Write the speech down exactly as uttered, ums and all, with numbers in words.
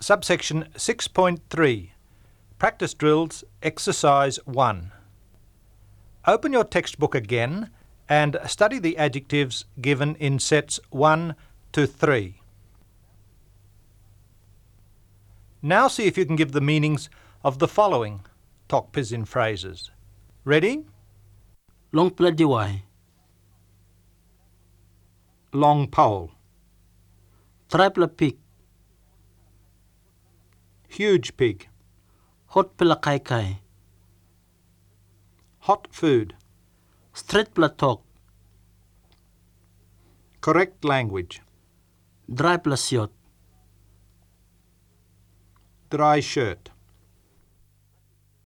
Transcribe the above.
Subsection six point three. Practice Drills, Exercise one. Open your textbook again and study the adjectives given in sets one to three. Now see if you can give the meanings of the following Tok Pisin phrases. Ready? Long pla diwai, Long pole. tripla pig, Huge pig. hot pla kai kai, Hot food. straight pla talk, Correct language. dry pla siot, Dry shirt.